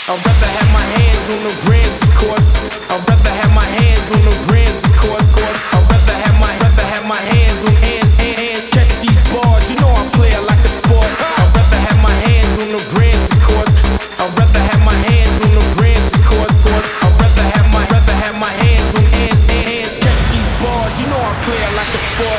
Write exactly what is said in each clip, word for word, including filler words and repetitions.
I'd rather have my hands on the grams, of course. I'd rather have my hands on the grams, of course. I'd rather have my, rather have my hands on hands, hands, hands. Catch these bars, you know I play it like a sport. I'd rather have my hands on the grams, of course. I'd rather have my hands on the grams, of course. I'd rather have my, rather have my hands on hands, hands, hands. Catch these bars, you know I play it like a sport.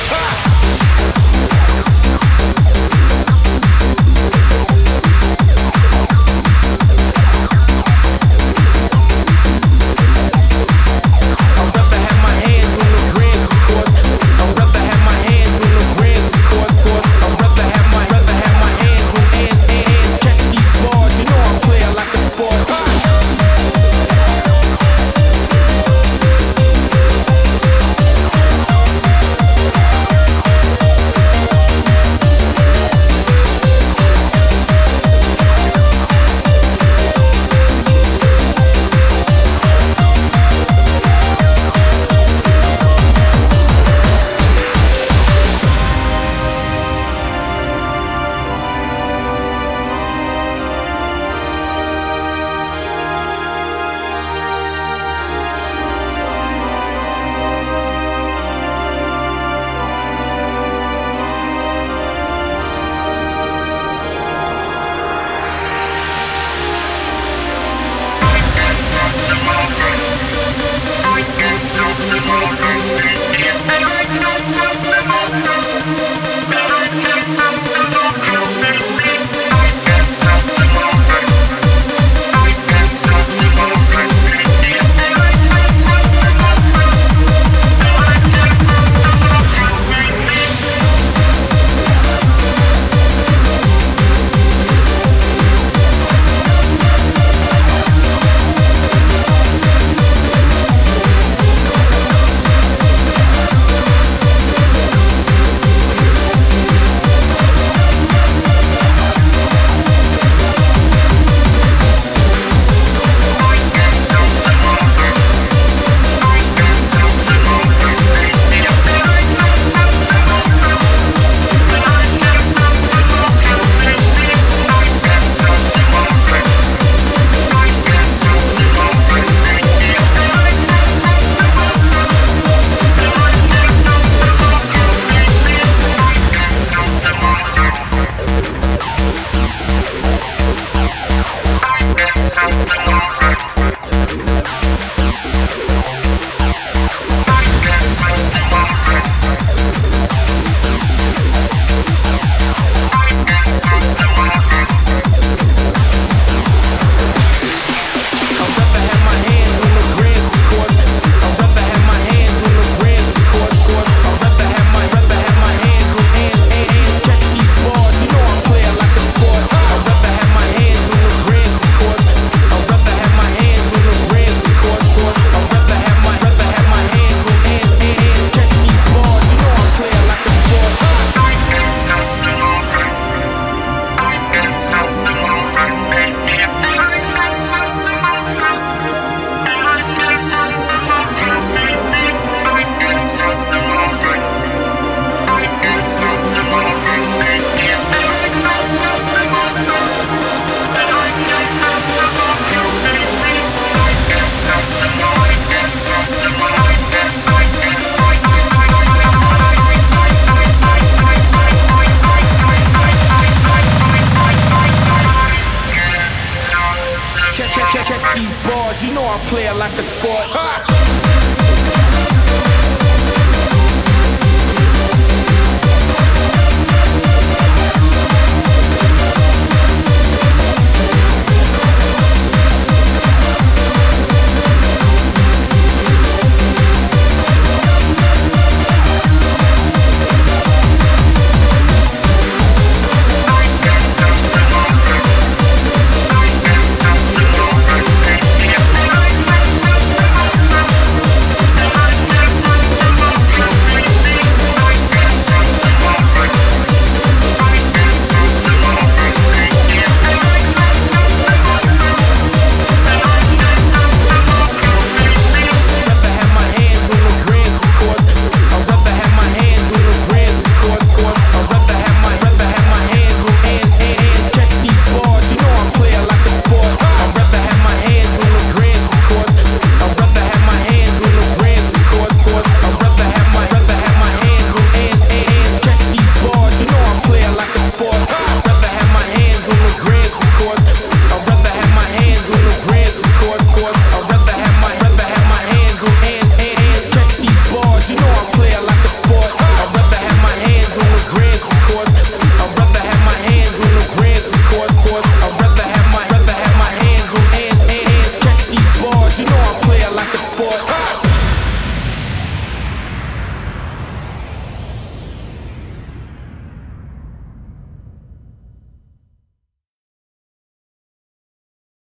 Catch these bars, you know I play it like a sport. Ha!